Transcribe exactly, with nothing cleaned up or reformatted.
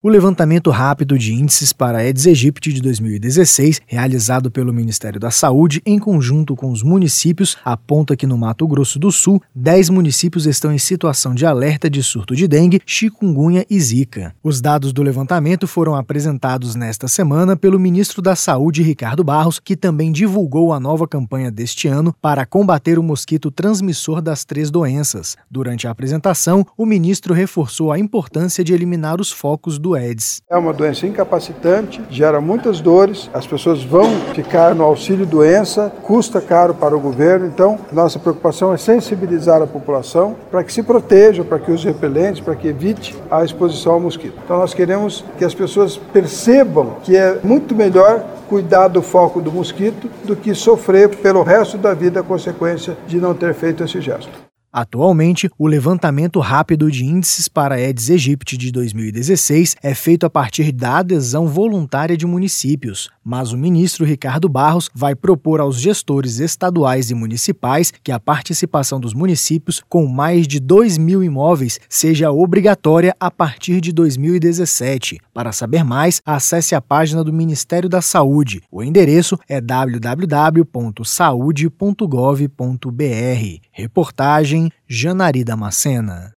O levantamento rápido de índices para Aedes aegypti de dois mil e dezesseis, realizado pelo Ministério da Saúde em conjunto com os municípios, aponta que no Mato Grosso do Sul, dez municípios estão em situação de alerta de surto de dengue, chikungunya e zika. Os dados do levantamento foram apresentados nesta semana pelo ministro da Saúde, Ricardo Barros, que também divulgou a nova campanha deste ano para combater o mosquito transmissor das três doenças. Durante a apresentação, o ministro reforçou a importância de eliminar os focos do Aedes. É uma doença incapacitante, gera muitas dores, as pessoas vão ficar no auxílio-doença, custa caro para o governo, então nossa preocupação é sensibilizar a população para que se proteja, para que use repelentes, para que evite a exposição ao mosquito. Então nós queremos que as pessoas percebam que é muito melhor cuidar do foco do mosquito do que sofrer pelo resto da vida a consequência de não ter feito esse gesto. Atualmente, o levantamento rápido de índices para Aedes aegypti de dois mil e dezesseis é feito a partir da adesão voluntária de municípios, mas o ministro Ricardo Barros vai propor aos gestores estaduais e municipais que a participação dos municípios com mais de dois mil imóveis seja obrigatória a partir de dois mil e dezessete. Para saber mais, acesse a página do Ministério da Saúde. O endereço é w w w ponto saude ponto gov ponto b r. Reportagem Janari Damascena.